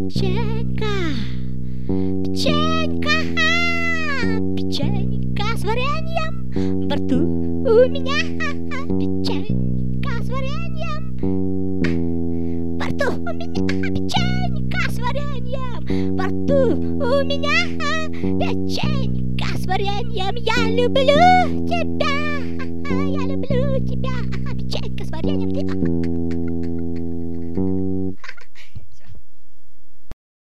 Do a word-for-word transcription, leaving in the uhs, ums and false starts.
Печенька, печенька, печенька с вареньем, во рту у меня печенька с вареньем, во рту у меня печенька с вареньем, во рту у меня печенька с вареньем. Я люблю тебя.